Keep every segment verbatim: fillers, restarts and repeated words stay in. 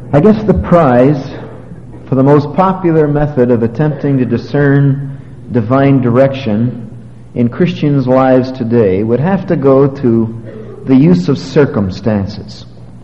I guess the prize for the most popular method of attempting to discern divine direction in Christians' lives today would have to go to the use of circumstances.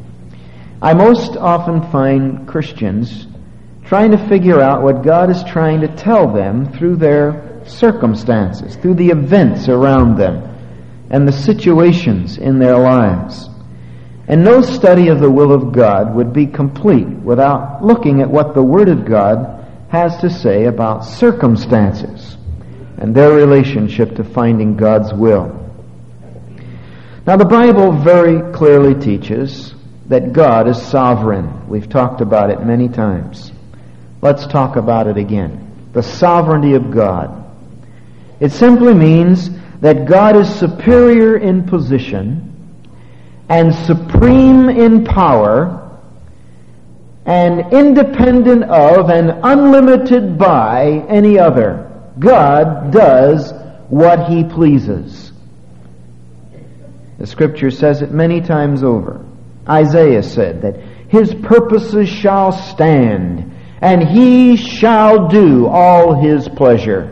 I most often find Christians trying to figure out what God is trying to tell them through their circumstances, through the events around them and the situations in their lives. And no study of the will of God would be complete without looking at what the Word of God has to say about circumstances and their relationship to finding God's will. Now, the Bible very clearly teaches that God is sovereign. We've talked about it many times. Let's talk about it again. The sovereignty of God. It simply means that God is superior in position and supreme in power and independent of and unlimited by any other. God does what He pleases. The Scripture says it many times over. Isaiah said that His purposes shall stand, and He shall do all His pleasure.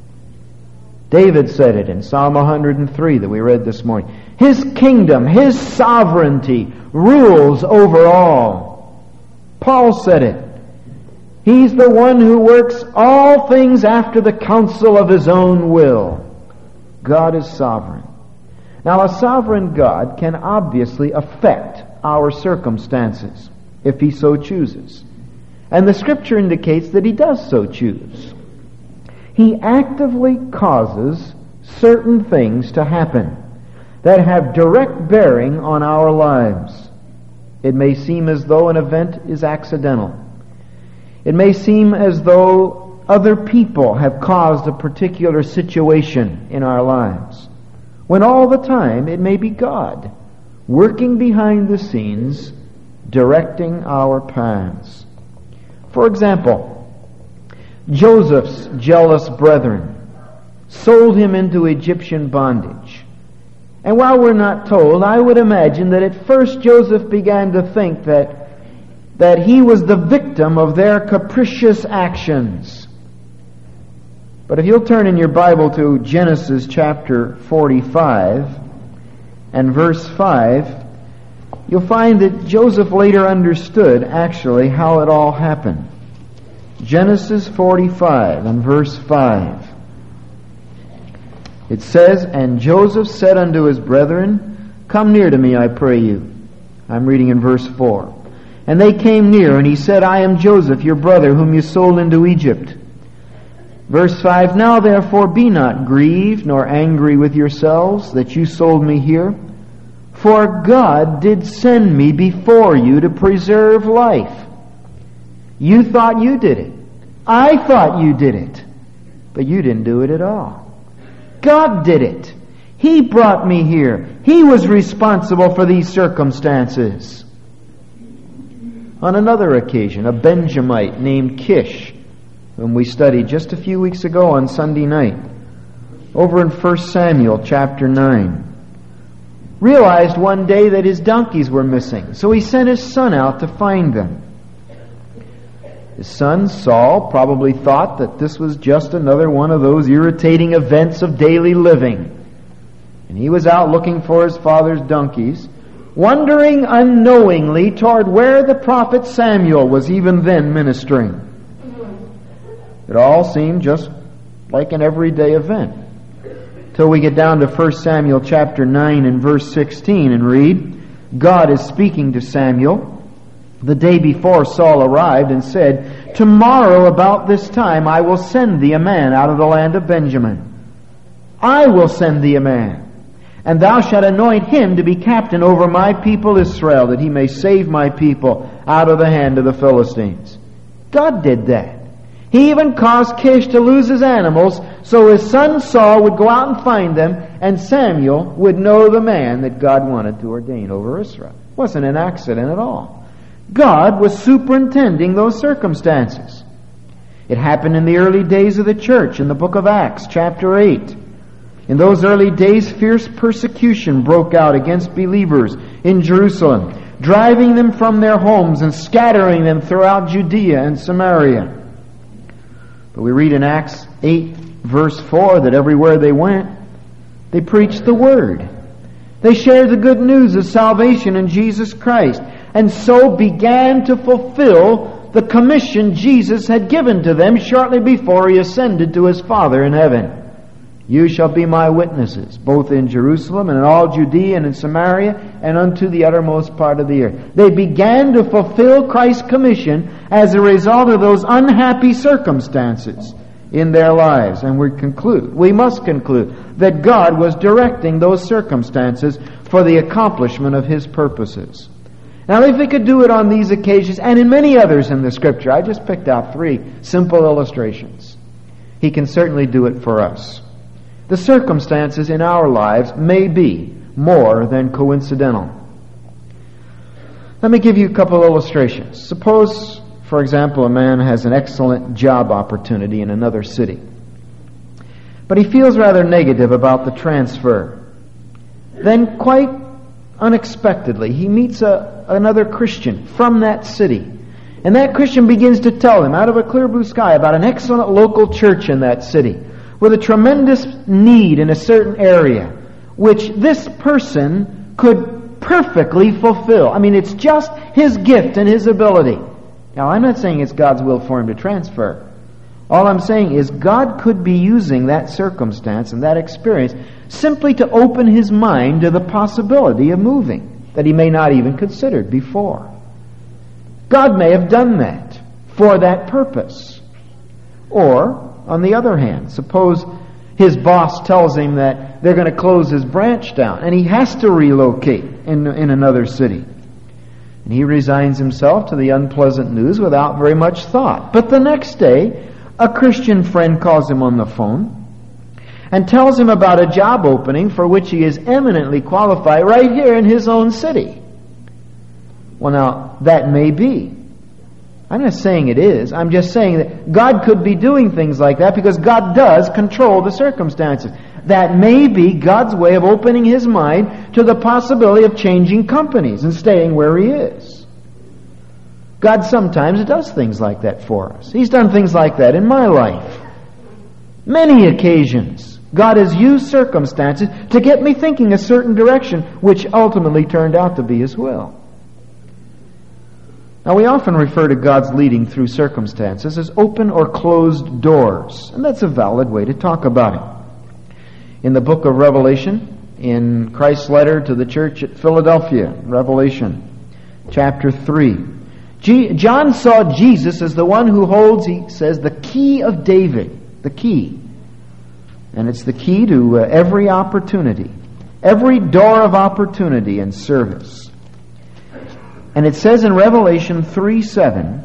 David said it in Psalm one hundred three that we read this morning. His kingdom, His sovereignty rules over all. Paul said it. He's the one who works all things after the counsel of His own will. God is sovereign. Now, a sovereign God can obviously affect our circumstances if He so chooses. And the Scripture indicates that He does so choose. He actively causes certain things to happen that have direct bearing on our lives. It may seem as though an event is accidental. It may seem as though other people have caused a particular situation in our lives, when all the time it may be God working behind the scenes, directing our paths. For example, Joseph's jealous brethren sold him into Egyptian bondage. And while we're not told, I would imagine that at first Joseph began to think that, that he was the victim of their capricious actions. But if you'll turn in your Bible to Genesis chapter forty-five and verse five, you'll find that Joseph later understood actually how it all happened. Genesis forty-five and verse five. It says, And Joseph said unto his brethren, Come near to me, I pray you. I'm reading in verse four. And they came near, and he said, I am Joseph, your brother, whom you sold into Egypt. Verse five, Now therefore be not grieved, nor angry with yourselves, that you sold me here. For God did send me before you to preserve life. You thought you did it. I thought you did it. But you didn't do it at all. God did it. He brought me here. He was responsible for these circumstances. On another occasion, a Benjamite named Kish, whom we studied just a few weeks ago on Sunday night, over in First Samuel chapter nine, realized one day that his donkeys were missing. So he sent his son out to find them. His son, Saul, probably thought that this was just another one of those irritating events of daily living. And he was out looking for his father's donkeys, wandering unknowingly toward where the prophet Samuel was even then ministering. It all seemed just like an everyday event. Till we get down to First Samuel chapter nine and verse sixteen and read, God is speaking to Samuel the day before Saul arrived and said, Tomorrow about this time I will send thee a man out of the land of Benjamin. I will send thee a man, and thou shalt anoint him to be captain over my people Israel, that he may save my people out of the hand of the Philistines. God did that. He even caused Kish to lose his animals so his son Saul would go out and find them, and Samuel would know the man that God wanted to ordain over Israel. It wasn't an accident at all. God was superintending those circumstances. It happened in the early days of the church in the book of Acts, chapter eight. In those early days, fierce persecution broke out against believers in Jerusalem. driving them from their homes and scattering them throughout Judea and Samaria. But we read in Acts eight, verse four, that everywhere they went, they preached the Word. They shared the good news of salvation in Jesus Christ, and so began to fulfill the commission Jesus had given to them shortly before He ascended to His Father in heaven. You shall be my witnesses, both in Jerusalem and in all Judea and in Samaria and unto the uttermost part of the earth. They began to fulfill Christ's commission as a result of those unhappy circumstances in their lives. And we conclude, we must conclude, that God was directing those circumstances for the accomplishment of His purposes. Now, if He could do it on these occasions and in many others in the Scripture, I just picked out three simple illustrations. He can certainly do it for us. The circumstances in our lives may be more than coincidental. Let me give you a couple illustrations. Suppose, for example, a man has an excellent job opportunity in another city, but he feels rather negative about the transfer. Then, quite unexpectedly, he meets a, another Christian from that city, and that Christian begins to tell him out of a clear blue sky about an excellent local church in that city with a tremendous need in a certain area, which this person could perfectly fulfill. I mean, it's just his gift and his ability. Now, I'm not saying it's God's will for him to transfer. All I'm saying is God could be using that circumstance and that experience simply to open his mind to the possibility of moving that he may not even considered before. God may have done that for that purpose. Or, on the other hand, suppose his boss tells him that they're going to close his branch down and he has to relocate in, in another city. And he resigns himself to the unpleasant news without very much thought. But the next day, a Christian friend calls him on the phone and tells him about a job opening for which he is eminently qualified right here in his own city. Well, now, that may be. I'm not saying it is. I'm just saying that God could be doing things like that because God does control the circumstances. That may be God's way of opening His mind to the possibility of changing companies and staying where He is. God sometimes does things like that for us. He's done things like that in my life. Many occasions, God has used circumstances to get me thinking a certain direction, which ultimately turned out to be His will. Now, we often refer to God's leading through circumstances as open or closed doors, and that's a valid way to talk about it. In the book of Revelation, in Christ's letter to the church at Philadelphia, Revelation chapter three, G- John saw Jesus as the one who holds, he says, the key of David, the key. And it's the key to uh, every opportunity, every door of opportunity and service. And it says in Revelation three seven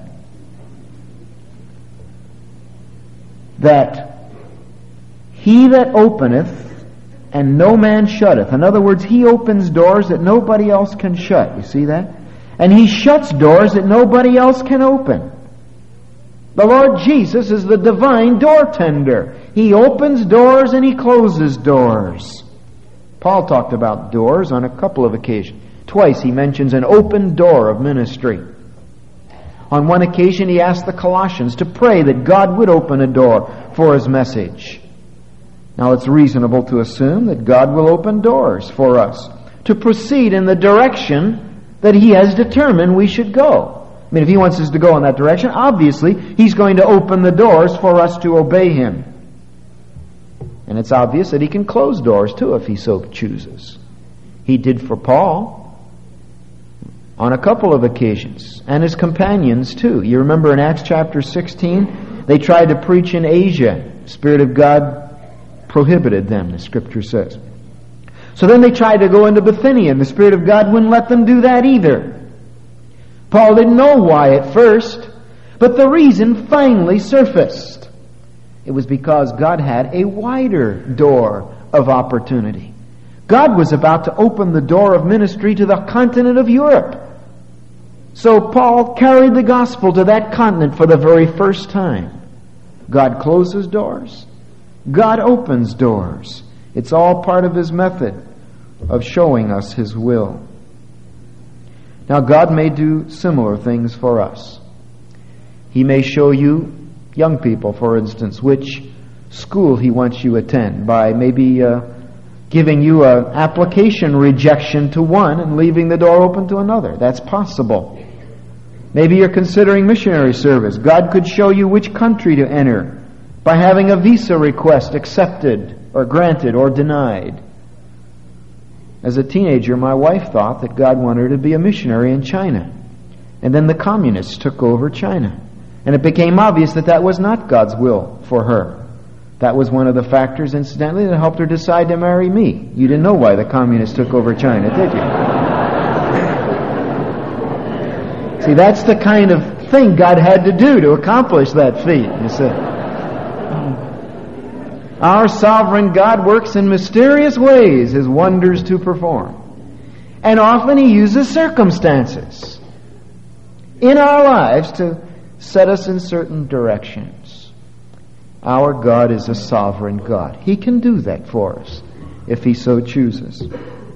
that he that openeth and no man shutteth. In other words, He opens doors that nobody else can shut. You see that? And He shuts doors that nobody else can open. The Lord Jesus is the divine door tender. He opens doors and He closes doors. Paul talked about doors on a couple of occasions. Twice he mentions an open door of ministry. On one occasion he asked the Colossians to pray that God would open a door for His message. Now it's reasonable to assume that God will open doors for us to proceed in the direction that He has determined we should go. I mean, if He wants us to go in that direction, obviously He's going to open the doors for us to obey Him. And it's obvious that He can close doors too if He so chooses. He did for Paul on a couple of occasions, and his companions too. You remember in Acts chapter sixteen, they tried to preach in Asia. The Spirit of God prohibited them, the Scripture says. So then they tried to go into Bithynia, and the Spirit of God wouldn't let them do that either. Paul didn't know why at first, but the reason finally surfaced. It was because God had a wider door of opportunity. God was about to open the door of ministry to the continent of Europe. So Paul carried the gospel to that continent for the very first time. God closes doors. God opens doors. It's all part of His method of showing us His will. Now, God may do similar things for us. He may show you, young people, for instance, which school He wants you to attend by maybe uh, giving you an application rejection to one and leaving the door open to another. That's possible. Maybe you're considering missionary service. God could show you which country to enter by having a visa request accepted or granted or denied. As a teenager, my wife thought that God wanted her to be a missionary in China. And then the communists took over China. And it became obvious that that was not God's will for her. That was one of the factors, incidentally, that helped her decide to marry me. You didn't know why the communists took over China, did you? See, that's the kind of thing God had to do to accomplish that feat, you see. Our sovereign God works in mysterious ways His wonders to perform. And often He uses circumstances in our lives to set us in certain directions. Our God is a sovereign God. He can do that for us if He so chooses.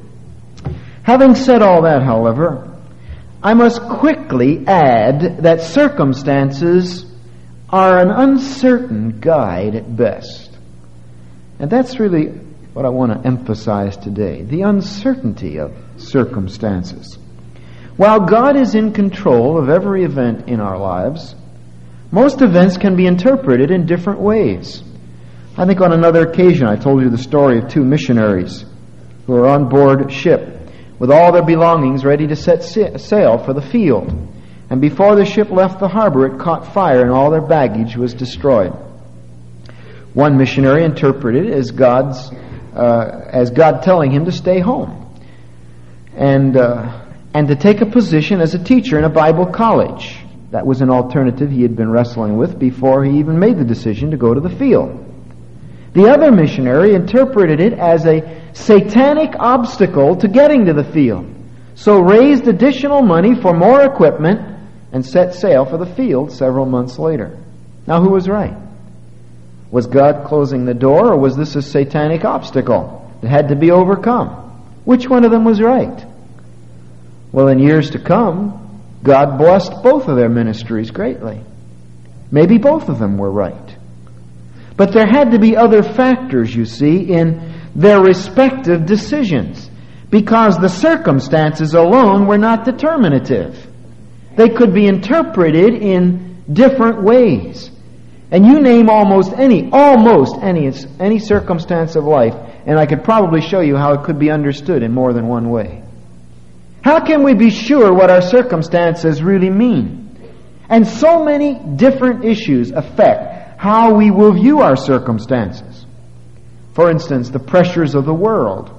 Having said all that, however, I must quickly add that circumstances are an uncertain guide at best. And that's really what I want to emphasize today, the uncertainty of circumstances. While God is in control of every event in our lives, most events can be interpreted in different ways. I think on another occasion I told you the story of two missionaries who were on board a ship with all their belongings ready to set sail for the field. And before the ship left the harbor, it caught fire and all their baggage was destroyed. One missionary interpreted it as God's, uh, as God telling him to stay home and uh, and to take a position as a teacher in a Bible college. That was an alternative he had been wrestling with before he even made the decision to go to the field. The other missionary interpreted it as a satanic obstacle to getting to the field, so raised additional money for more equipment and set sail for the field several months later. Now, who was right? Was God closing the door, or was this a satanic obstacle that had to be overcome? Which one of them was right? Well, in years to come, God blessed both of their ministries greatly. Maybe both of them were right. But there had to be other factors, you see, in their respective decisions, because the circumstances alone were not determinative. They could be interpreted in different ways. And you name almost any, almost any, any circumstance of life, and I could probably show you how it could be understood in more than one way. How can we be sure what our circumstances really mean? And so many different issues affect how we will view our circumstances. For instance, the pressures of the world,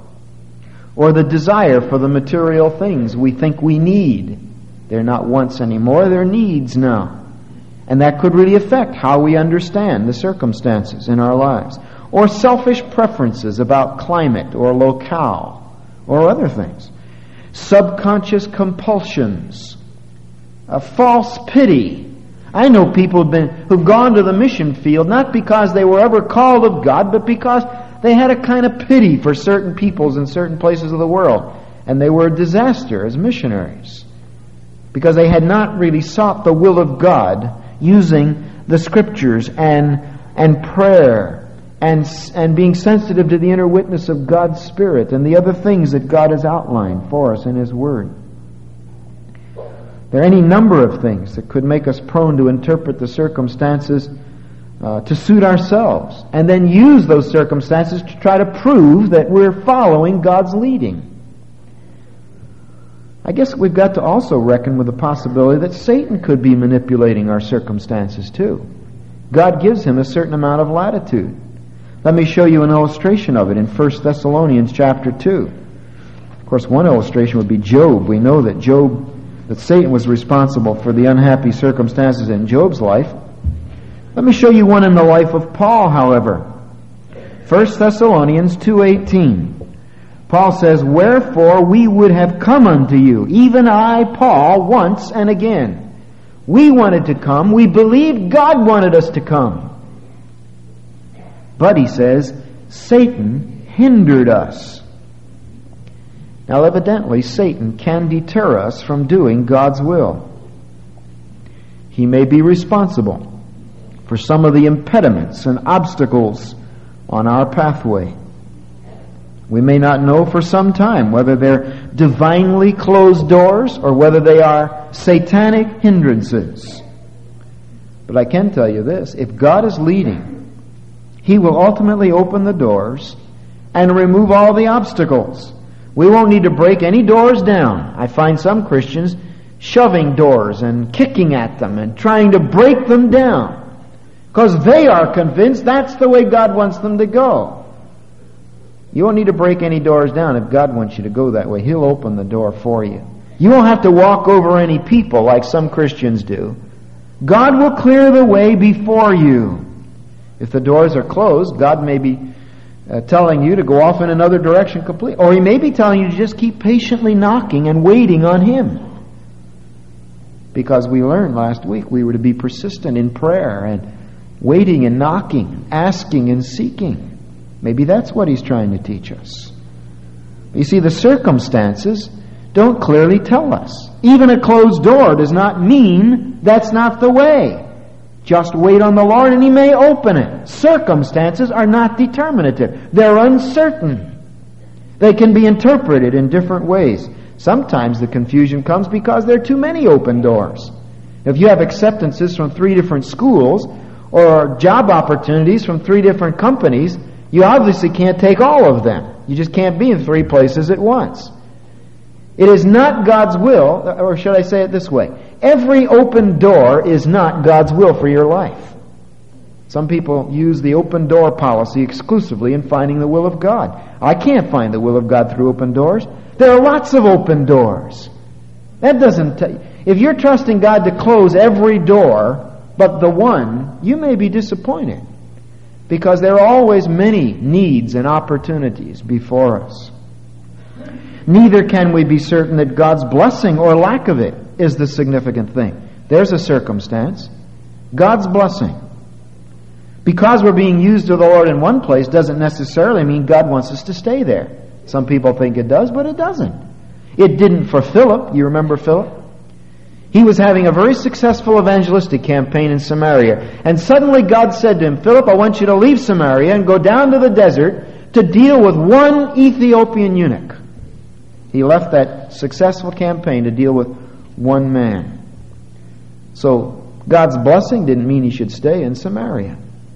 or the desire for the material things we think we need. They're not wants anymore, they're needs now. And that could really affect how we understand the circumstances in our lives. Or selfish preferences about climate or locale or other things. Subconscious compulsions. A false pity. I know people who've, been, who've gone to the mission field not because they were ever called of God, but because they had a kind of pity for certain peoples in certain places of the world. And they were a disaster as missionaries. Because they had not really sought the will of God using the Scriptures and and prayer and and being sensitive to the inner witness of God's Spirit and the other things that God has outlined for us in His Word. There are any number of things that could make us prone to interpret the circumstances uh, to suit ourselves and then use those circumstances to try to prove that we're following God's leading. I guess we've got to also reckon with the possibility that Satan could be manipulating our circumstances too. God gives him a certain amount of latitude. Let me show you an illustration of it in First Thessalonians chapter two. Of course, one illustration would be Job. We know that Job, that Satan was responsible for the unhappy circumstances in Job's life. Let me show you one in the life of Paul, however. First Thessalonians two eighteen. Paul says, "Wherefore we would have come unto you, even I, Paul, once and again." We wanted to come. We believed God wanted us to come. But, he says, Satan hindered us. Now, evidently, Satan can deter us from doing God's will. He may be responsible for some of the impediments and obstacles on our pathway. We may not know for some time whether they're divinely closed doors or whether they are satanic hindrances. But I can tell you this, if God is leading, He will ultimately open the doors and remove all the obstacles. We won't need to break any doors down. I find some Christians shoving doors and kicking at them and trying to break them down because they are convinced that's the way God wants them to go. You won't need to break any doors down if God wants you to go that way. He'll open the door for you. You won't have to walk over any people like some Christians do. God will clear the way before you. If the doors are closed, God may be uh, telling you to go off in another direction completely. Or He may be telling you to just keep patiently knocking and waiting on Him. Because we learned last week we were to be persistent in prayer and waiting and knocking, asking and seeking. Maybe that's what He's trying to teach us. You see, the circumstances don't clearly tell us. Even a closed door does not mean that's not the way. Just wait on the Lord and He may open it. Circumstances are not determinative. They're uncertain. They can be interpreted in different ways. Sometimes the confusion comes because there are too many open doors. If you have acceptances from three different schools or job opportunities from three different companies, you obviously can't take all of them. You just can't be in three places at once. It is not God's will, or should I say it this way, every open door is not God's will for your life. Some people use the open door policy exclusively in finding the will of God. I can't find the will of God through open doors. There are lots of open doors. That doesn't t- if you're trusting God to close every door but the one, you may be disappointed because there are always many needs and opportunities before us. Neither can we be certain that God's blessing or lack of it is the significant thing. There's a circumstance. God's blessing. Because we're being used of the Lord in one place doesn't necessarily mean God wants us to stay there. Some people think it does, but it doesn't. It didn't for Philip. You remember Philip? He was having a very successful evangelistic campaign in Samaria. And suddenly God said to him, Philip, I want you to leave Samaria and go down to the desert to deal with one Ethiopian eunuch. He left that successful campaign to deal with one man. So God's blessing didn't mean he should stay in Samaria.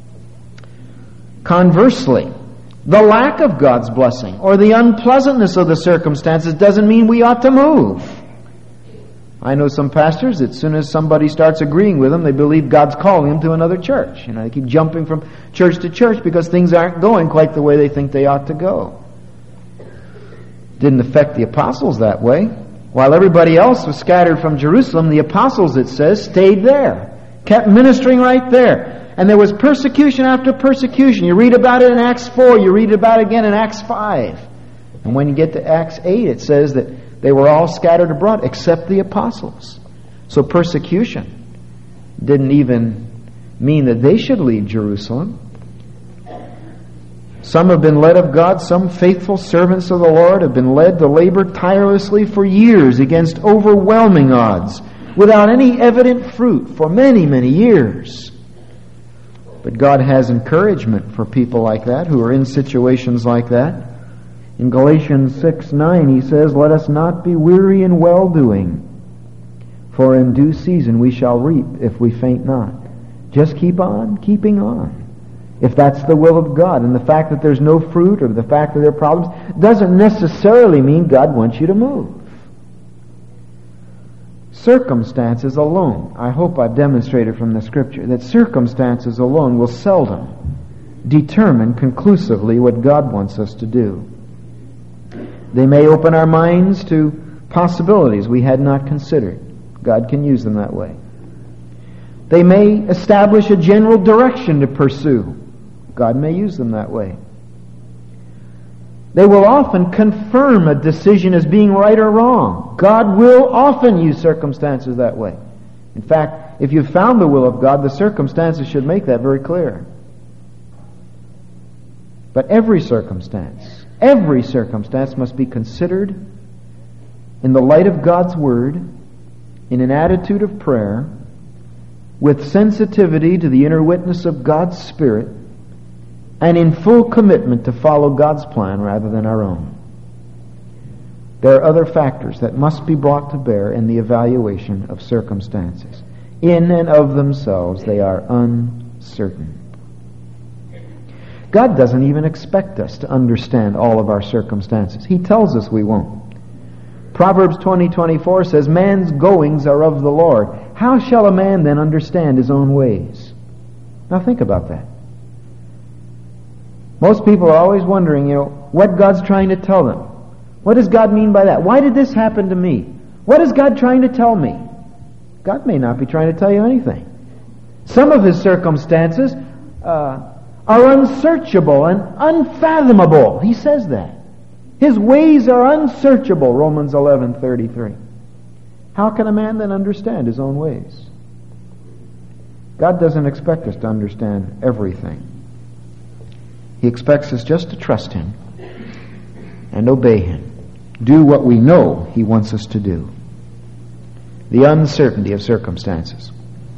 Conversely, the lack of God's blessing or the unpleasantness of the circumstances doesn't mean we ought to move. I know some pastors, as soon as somebody starts agreeing with them, they believe God's calling them to another church. You know, they keep jumping from church to church because things aren't going quite the way they think they ought to go. Didn't affect the apostles that way. While everybody else was scattered from Jerusalem, the apostles, it says, stayed there. Kept ministering right there. And there was persecution after persecution. You read about it in Acts four. You read about it again in Acts five. And when you get to Acts eight, it says that they were all scattered abroad except the apostles. So persecution didn't even mean that they should leave Jerusalem. Some have been led of God. Some faithful servants of the Lord have been led to labor tirelessly for years against overwhelming odds, without any evident fruit for many, many years. But God has encouragement for people like that, who are in situations like that. In Galatians six nine, he says, let us not be weary in well-doing, for in due season we shall reap if we faint not. Just keep on keeping on. If that's the will of God. And the fact that there's no fruit or the fact that there are problems doesn't necessarily mean God wants you to move. Circumstances alone, I hope I've demonstrated from the Scripture, that circumstances alone will seldom determine conclusively what God wants us to do. They may open our minds to possibilities we had not considered. God can use them that way. They may establish a general direction to pursue. God may use them that way. They will often confirm a decision as being right or wrong. God will often use circumstances that way. In fact, if you've found the will of God, the circumstances should make that very clear. But every circumstance, every circumstance must be considered in the light of God's Word, in an attitude of prayer, with sensitivity to the inner witness of God's Spirit, and in full commitment to follow God's plan rather than our own. There are other factors that must be brought to bear in the evaluation of circumstances. In and of themselves, they are uncertain. God doesn't even expect us to understand all of our circumstances. He tells us we won't. Proverbs twenty twenty-four says, man's goings are of the Lord. How shall a man then understand his own ways? Now think about that. Most people are always wondering, you know, what God's trying to tell them. What does God mean by that? Why did this happen to me? What is God trying to tell me? God may not be trying to tell you anything. Some of his circumstances uh, are unsearchable and unfathomable. He says that. His ways are unsearchable, Romans eleven thirty-three. How can a man then understand his own ways? God doesn't expect us to understand everything. He expects us just to trust him and obey him. Do what we know he wants us to do. The uncertainty of circumstances.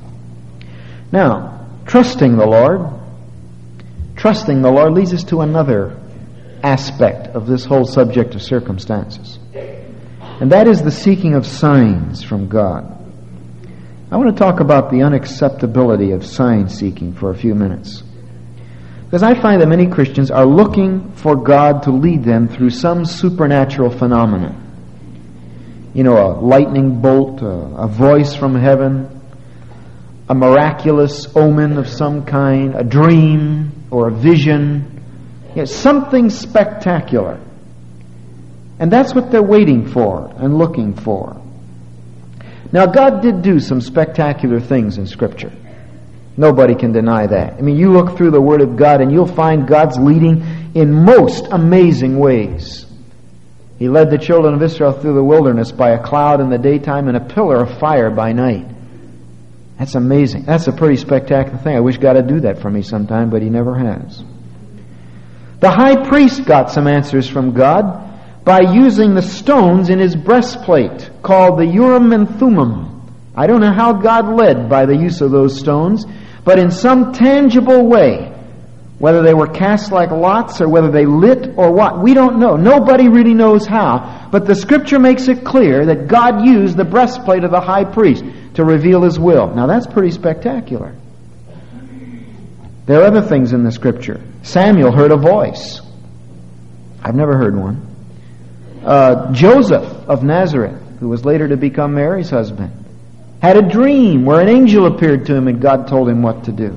Now, trusting the Lord, trusting the Lord leads us to another aspect of this whole subject of circumstances. And that is the seeking of signs from God. I want to talk about the unacceptability of sign seeking for a few minutes. Because I find that many Christians are looking for God to lead them through some supernatural phenomenon. You know, a lightning bolt, a, a voice from heaven, a miraculous omen of some kind, a dream or a vision. You know, something spectacular. And that's what they're waiting for and looking for. Now, God did do some spectacular things in Scripture. Nobody can deny that. I mean, you look through the Word of God and you'll find God's leading in most amazing ways. He led the children of Israel through the wilderness by a cloud in the daytime and a pillar of fire by night. That's amazing. That's a pretty spectacular thing. I wish God would do that for me sometime, but he never has. The high priest got some answers from God by using the stones in his breastplate, called the Urim and Thummim. I don't know how God led by the use of those stones, but in some tangible way, whether they were cast like lots or whether they lit or what, we don't know. Nobody really knows how. But the Scripture makes it clear that God used the breastplate of the high priest to reveal his will. Now that's pretty spectacular. There are other things in the Scripture. Samuel heard a voice. I've never heard one. Uh, Joseph of Nazareth, who was later to become Mary's husband, had a dream where an angel appeared to him and God told him what to do.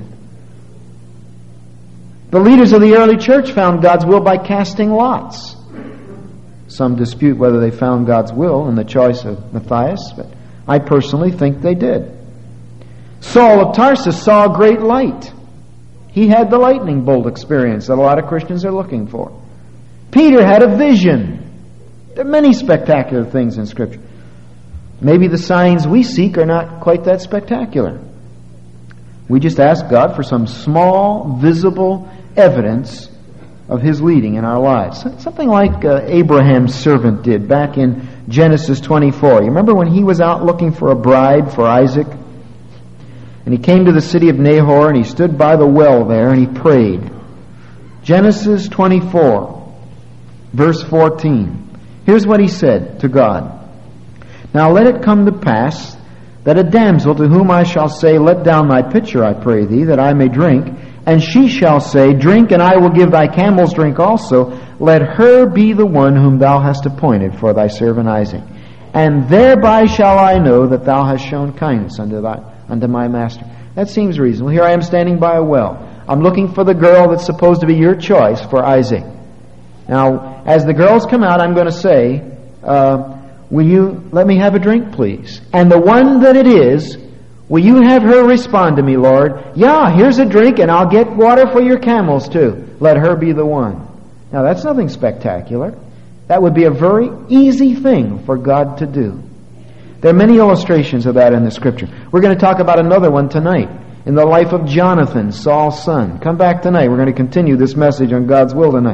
The leaders of the early church found God's will by casting lots. Some dispute whether they found God's will in the choice of Matthias, but I personally think they did. Saul of Tarsus saw a great light. He had the lightning bolt experience that a lot of Christians are looking for. Peter had a vision. There are many spectacular things in Scripture. Maybe the signs we seek are not quite that spectacular. We just ask God for some small, visible evidence of his leading in our lives. Something like uh, Abraham's servant did back in Genesis twenty-four. You remember when he was out looking for a bride for Isaac? And he came to the city of Nahor and he stood by the well there and he prayed. Genesis twenty-four, verse fourteen. Here's what he said to God. Now let it come to pass that a damsel to whom I shall say, let down thy pitcher, I pray thee, that I may drink, and she shall say, drink, and I will give thy camels drink also. Let her be the one whom thou hast appointed for thy servant Isaac. And thereby shall I know that thou hast shown kindness unto thy unto my master. That seems reasonable. Here I am standing by a well. I'm looking for the girl that's supposed to be your choice for Isaac. Now, as the girls come out, I'm going to say, uh, will you let me have a drink, please? And the one that it is, will you have her respond to me, Lord? Yeah, here's a drink, and I'll get water for your camels too. Let her be the one. Now, that's nothing spectacular. That would be a very easy thing for God to do. There are many illustrations of that in the Scripture. We're going to talk about another one tonight in the life of Jonathan, Saul's son. Come back tonight. We're going to continue this message on God's will tonight.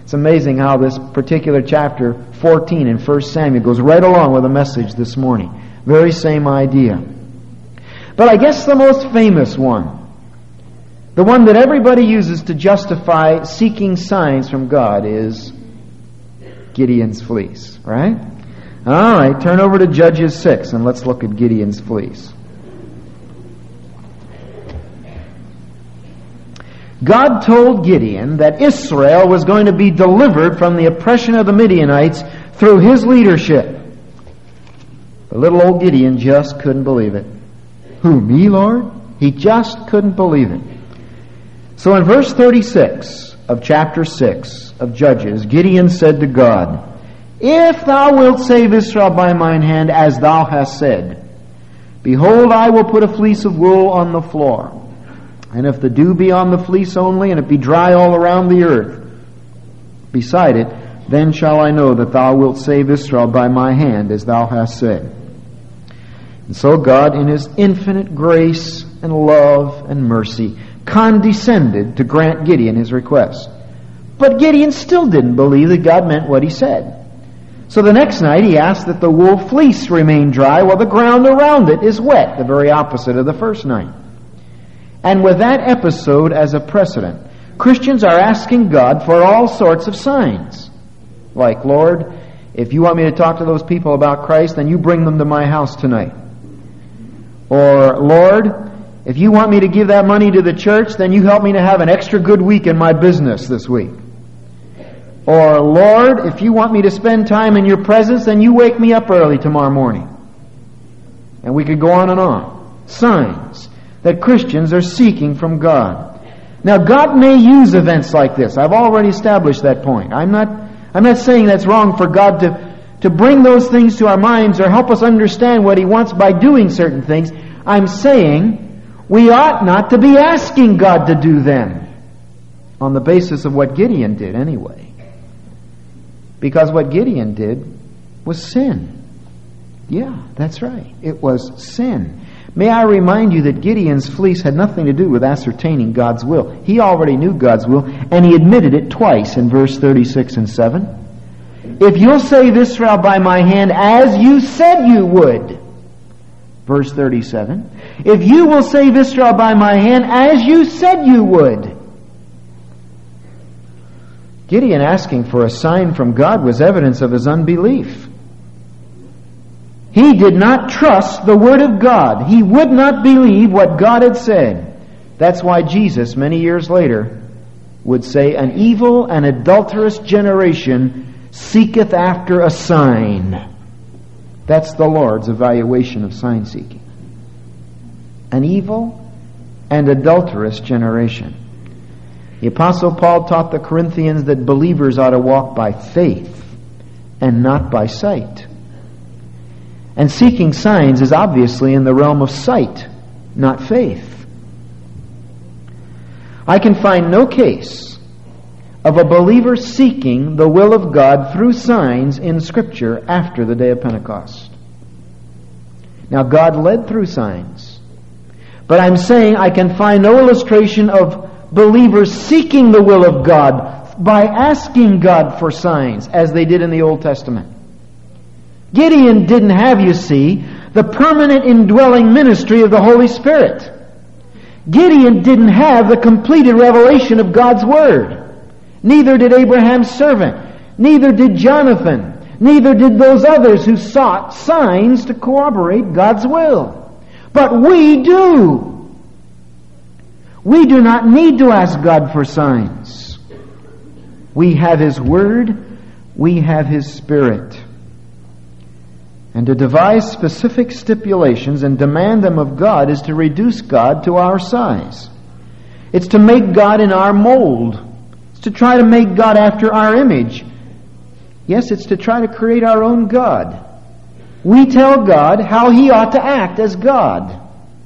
It's amazing how this particular chapter fourteen in First Samuel goes right along with the message this morning. Very same idea. But I guess the most famous one, the one that everybody uses to justify seeking signs from God, is Gideon's fleece, right? All right, turn over to Judges six and let's look at Gideon's fleece. God told Gideon that Israel was going to be delivered from the oppression of the Midianites through his leadership. The little old Gideon just couldn't believe it. Who, me, Lord? He just couldn't believe it. So in verse thirty-six of chapter six of Judges, Gideon said to God, "If thou wilt save Israel by mine hand, as thou hast said, behold, I will put a fleece of wool on the floor. And if the dew be on the fleece only, and it be dry all around the earth beside it, then shall I know that thou wilt save Israel by my hand, as thou hast said." And so God, in His infinite grace and love and mercy, condescended to grant Gideon his request. But Gideon still didn't believe that God meant what he said. So the next night he asked that the wool fleece remain dry while the ground around it is wet, the very opposite of the first night. And with that episode as a precedent, Christians are asking God for all sorts of signs. Like, Lord, if you want me to talk to those people about Christ, then you bring them to my house tonight. Or, Lord, if you want me to give that money to the church, then you help me to have an extra good week in my business this week. Or, Lord, if you want me to spend time in your presence, then you wake me up early tomorrow morning. And we could go on and on. Signs that Christians are seeking from God. Now, God may use events like this. I've already established that point. I'm not, I'm not saying that's wrong for God to, to bring those things to our minds or help us understand what He wants by doing certain things. I'm saying we ought not to be asking God to do them on the basis of what Gideon did anyway. Because what Gideon did was sin. Yeah, that's right. It was sin. May I remind you that Gideon's fleece had nothing to do with ascertaining God's will. He already knew God's will, and he admitted it twice in verse thirty-six and seven. If you'll save Israel by my hand as you said you would. Verse thirty-seven. If you will save Israel by my hand as you said you would. Gideon asking for a sign from God was evidence of his unbelief. He did not trust the Word of God. He would not believe what God had said. That's why Jesus, many years later, would say, "An evil and adulterous generation seeketh after a sign." That's the Lord's evaluation of sign seeking. An evil and adulterous generation. The Apostle Paul taught the Corinthians that believers ought to walk by faith and not by sight. And seeking signs is obviously in the realm of sight, not faith. I can find no case of a believer seeking the will of God through signs in Scripture after the day of Pentecost. Now, God led through signs. But I'm saying I can find no illustration of believers seeking the will of God by asking God for signs as they did in the Old Testament. Gideon didn't have, you see, the permanent indwelling ministry of the Holy Spirit. Gideon didn't have the completed revelation of God's Word. Neither did Abraham's servant. Neither did Jonathan. Neither did those others who sought signs to corroborate God's will. But we do. We do not need to ask God for signs. We have His Word. We have His Spirit. And to devise specific stipulations and demand them of God is to reduce God to our size. It's to make God in our mold. It's to try to make God after our image. Yes, it's to try to create our own God. We tell God how He ought to act as God.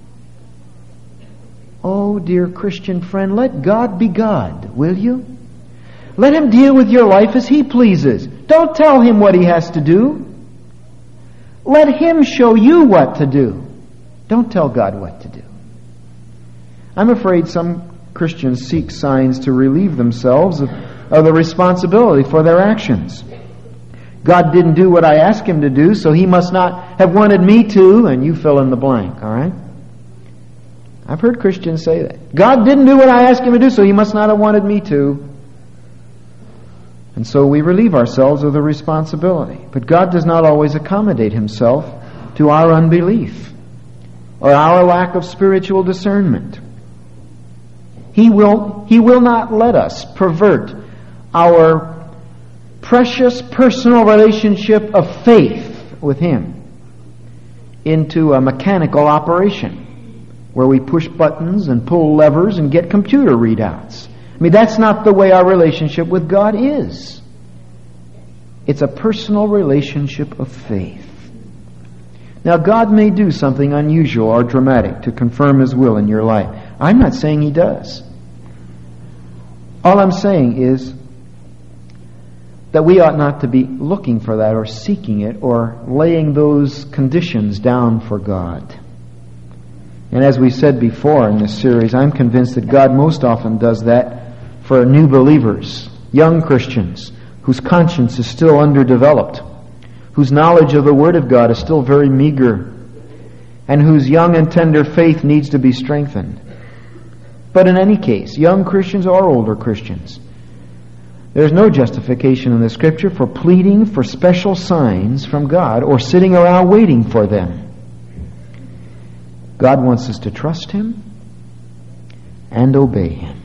Oh, dear Christian friend, let God be God, will you? Let Him deal with your life as He pleases. Don't tell Him what He has to do. Let Him show you what to do. Don't tell God what to do. I'm afraid some Christians seek signs to relieve themselves of of the responsibility for their actions. God didn't do what I asked Him to do, so He must not have wanted me to, and you fill in the blank, all right? I've heard Christians say that. God didn't do what I asked Him to do, so He must not have wanted me to. And so we relieve ourselves of the responsibility. But God does not always accommodate Himself to our unbelief or our lack of spiritual discernment. He will, He will not let us pervert our precious personal relationship of faith with Him into a mechanical operation where we push buttons and pull levers and get computer readouts. I mean, that's not the way our relationship with God is. It's a personal relationship of faith. Now, God may do something unusual or dramatic to confirm His will in your life. I'm not saying He does. All I'm saying is that we ought not to be looking for that or seeking it or laying those conditions down for God. And as we said before in this series, I'm convinced that God most often does that for new believers, young Christians, whose conscience is still underdeveloped, whose knowledge of the Word of God is still very meager, and whose young and tender faith needs to be strengthened. But in any case, young Christians or older Christians, there's no justification in the Scripture for pleading for special signs from God or sitting around waiting for them. God wants us to trust Him and obey Him.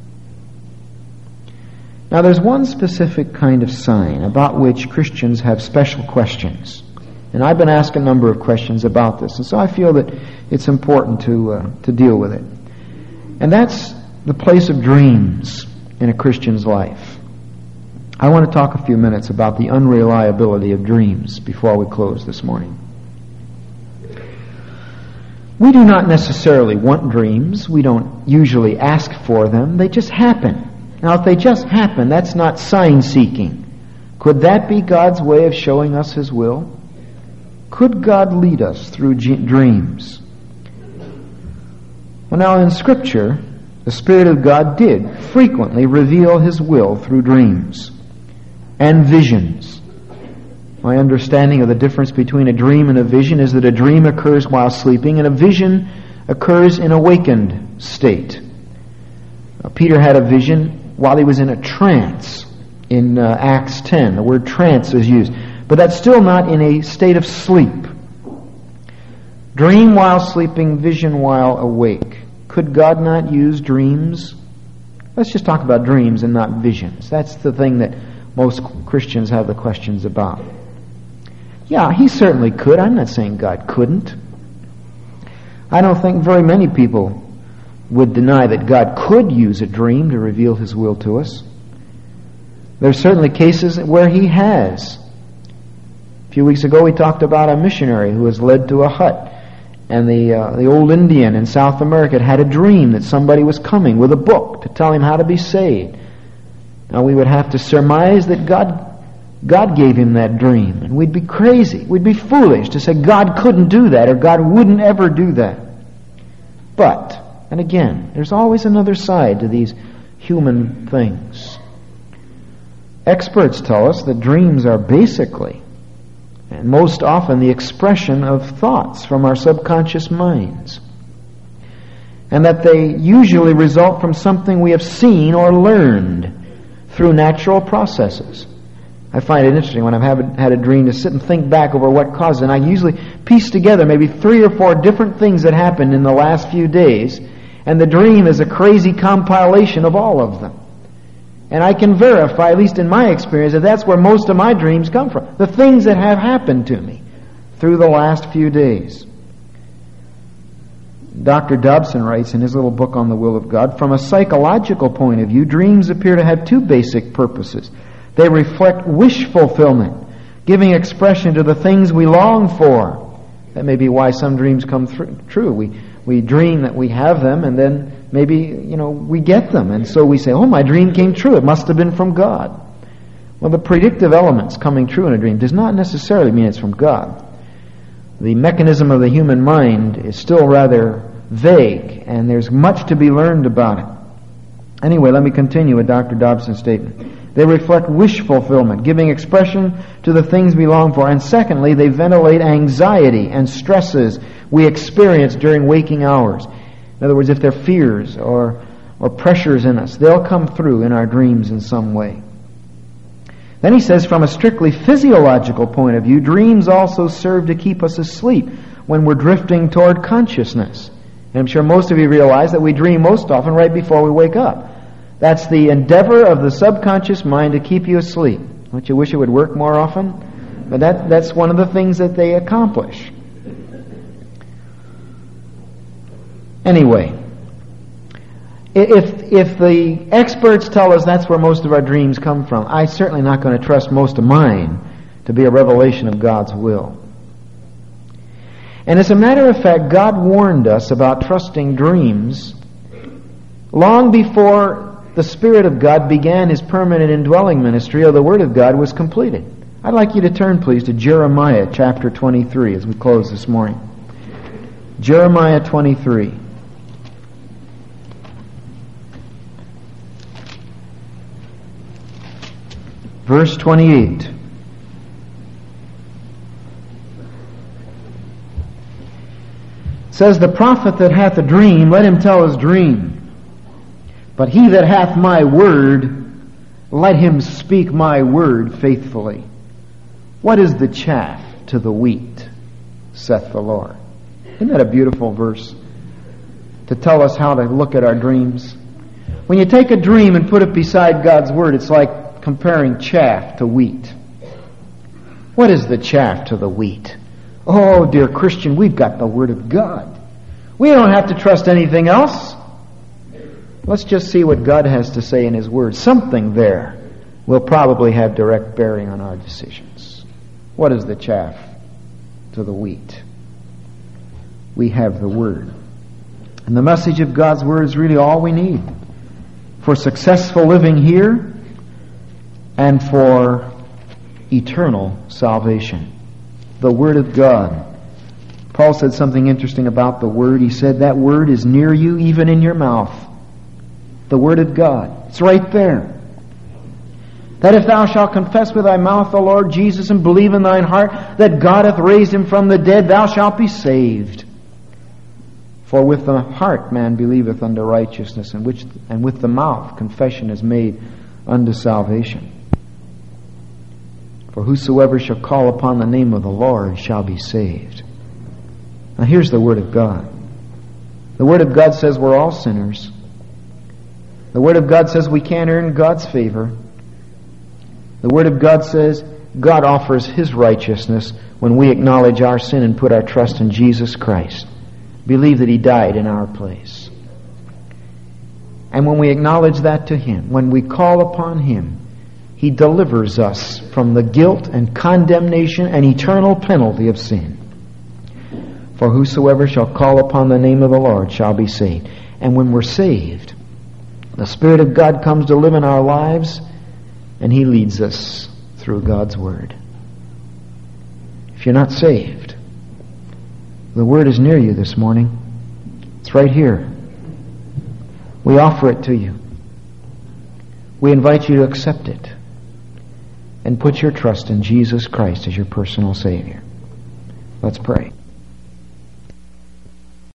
Now, there's one specific kind of sign about which Christians have special questions. And I've been asked a number of questions about this, and so I feel that it's important to uh, to deal with it. And that's the place of dreams in a Christian's life. I want to talk a few minutes about the unreliability of dreams before we close this morning. We do not necessarily want dreams. We don't usually ask for them. They just happen. Now, if they just happen, that's not sign-seeking. Could that be God's way of showing us His will? Could God lead us through g- dreams? Well, now, in Scripture, the Spirit of God did frequently reveal His will through dreams and visions. My understanding of the difference between a dream and a vision is that a dream occurs while sleeping and a vision occurs in awakened state. Now, Peter had a vision while he was in a trance in uh, Acts ten. The word trance is used. But that's still not in a state of sleep. Dream while sleeping, vision while awake. Could God not use dreams? Let's just talk about dreams and not visions. That's the thing that most Christians have the questions about. Yeah, He certainly could. I'm not saying God couldn't. I don't think very many people would deny that God could use a dream to reveal His will to us. There's certainly cases where He has. A few weeks ago we talked about a missionary who was led to a hut, and the uh, the old Indian in South America had had a dream that somebody was coming with a book to tell him how to be saved. Now we would have to surmise that God God gave him that dream, and we'd be crazy, we'd be foolish to say God couldn't do that or God wouldn't ever do that. But, and again, there's always another side to these human things. Experts tell us that dreams are basically and most often the expression of thoughts from our subconscious minds, and that they usually result from something we have seen or learned through natural processes. I find it interesting when I've had, had a dream to sit and think back over what caused it, and I usually piece together maybe three or four different things that happened in the last few days, and the dream is a crazy compilation of all of them. And I can verify, at least in my experience, that that's where most of my dreams come from. The things that have happened to me through the last few days. Doctor Dobson writes in his little book on the will of God, from a psychological point of view, dreams appear to have two basic purposes. They reflect wish fulfillment, giving expression to the things we long for. That may be why some dreams come through, true. We we dream that we have them, and then maybe, you know, we get them. And so we say, oh, my dream came true. It must have been from God. Well, the predictive elements coming true in a dream does not necessarily mean it's from God. The mechanism of the human mind is still rather vague, and there's much to be learned about it. Anyway, let me continue with Doctor Dobson's statement. They reflect wish fulfillment, giving expression to the things we long for. And secondly, they ventilate anxiety and stresses we experience during waking hours. In other words, if there are fears or, or pressures in us, they'll come through in our dreams in some way. Then he says, from a strictly physiological point of view, dreams also serve to keep us asleep when we're drifting toward consciousness. And I'm sure most of you realize that we dream most often right before we wake up. That's the endeavor of the subconscious mind to keep you asleep. Don't you wish it would work more often? But that, that's one of the things that they accomplish. Anyway, if, if the experts tell us that's where most of our dreams come from, I'm certainly not going to trust most of mine to be a revelation of God's will. And as a matter of fact, God warned us about trusting dreams long before the Spirit of God began His permanent indwelling ministry, or the Word of God was completed. I'd like you to turn, please, to Jeremiah chapter twenty-three as we close this morning. Jeremiah twenty-three. Verse twenty-eight. It says, the prophet that hath a dream, let him tell his dream. But he that hath my word, let him speak my word faithfully. What is the chaff to the wheat, saith the Lord? Isn't that a beautiful verse to tell us how to look at our dreams? When you take a dream and put it beside God's word, it's like comparing chaff to wheat. What is the chaff to the wheat? Oh, dear Christian, we've got the Word of God. We don't have to trust anything else. Let's just see what God has to say in His Word. Something there will probably have direct bearing on our decisions. What is the chaff to the wheat? We have the Word. And the message of God's Word is really all we need for successful living here and for eternal salvation. The Word of God. Paul said something interesting about the Word. He said that Word is near you, even in your mouth. The Word of God. It's right there. That if thou shalt confess with thy mouth the Lord Jesus and believe in thine heart that God hath raised Him from the dead, thou shalt be saved. For with the heart man believeth unto righteousness, and, which, and with the mouth confession is made unto salvation. For whosoever shall call upon the name of the Lord shall be saved. Now here's the Word of God. The Word of God says we're all sinners. The Word of God says we can't earn God's favor. The Word of God says God offers His righteousness when we acknowledge our sin and put our trust in Jesus Christ. Believe that He died in our place. And when we acknowledge that to Him, when we call upon Him, He delivers us from the guilt and condemnation and eternal penalty of sin. For whosoever shall call upon the name of the Lord shall be saved. And when we're saved, the Spirit of God comes to live in our lives, and He leads us through God's Word. If you're not saved, the Word is near you this morning. It's right here. We offer it to you. We invite you to accept it and put your trust in Jesus Christ as your personal Savior. Let's pray.